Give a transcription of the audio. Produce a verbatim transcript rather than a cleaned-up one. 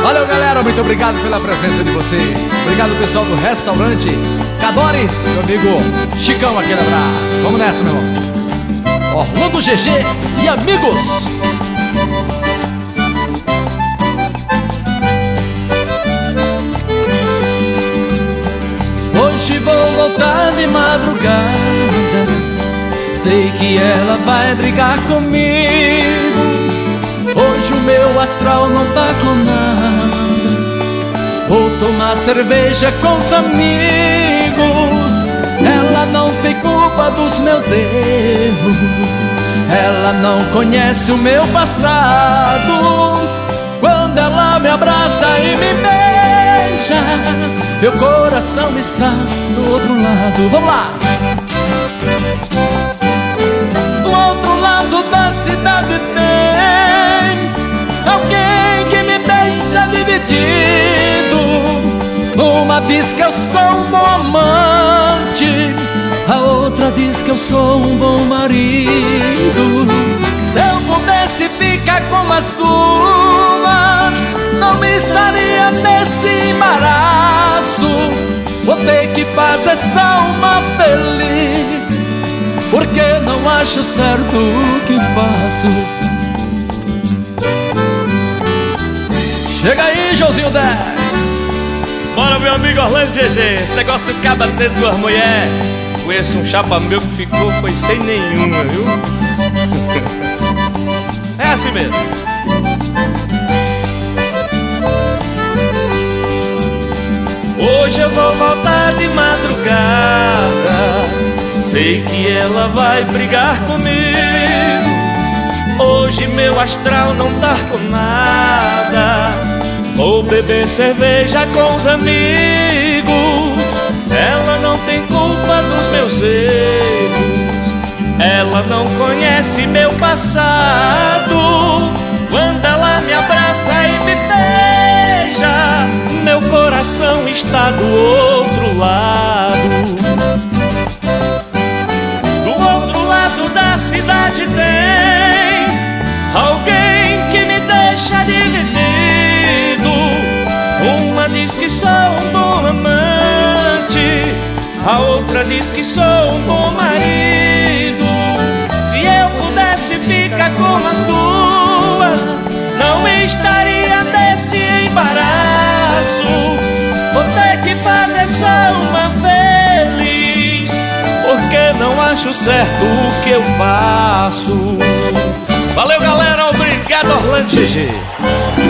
Valeu, galera, muito obrigado pela presença de vocês. Obrigado, pessoal do restaurante Cadores, meu amigo Chicão, aquele abraço. Vamos nessa, meu irmão. Orlando G G e amigos. Hoje vou voltar de madrugada, sei que ela vai brigar comigo. Hoje o meu astral não tá com nada, vou tomar cerveja com os amigos. Ela não tem culpa dos meus erros, ela não conhece o meu passado. Quando ela me abraça e me beija, meu coração está do outro lado. Vamos lá! Do outro lado da cidade tem alguém que me deixa dividido. Uma diz que eu sou um bom amante, a outra diz que eu sou um bom marido. Se eu pudesse ficar com as duas, não me estaria nesse embaraço. Vou ter que fazer só uma feliz, porque não acho certo o que faço. Chega aí, Joãozinho dez. Bora, meu amigo Orlando G G. Esse negócio do caba tendo duas mulheres, conheço um chapa meu que ficou, foi sem nenhuma, viu? É assim mesmo. Hoje eu vou voltar de madrugada, sei que ela vai brigar comigo. Hoje meu astral não tá com nada, vou beber cerveja com os amigos. Ela não tem culpa dos meus erros, ela não conhece meu passado. Quando ela me abraça e me beija, meu coração está do outro lado. Do outro lado da cidade tem alguém que me deixa dividido. Uma diz que sou um bom amante, a outra diz que sou um bom marido. Se eu pudesse ficar com as duas, não estaria nesse embaraço. Vou ter que fazer só uma feliz, porque não acho certo o que eu faço. Valeu, galera, obrigado, Orlando G G.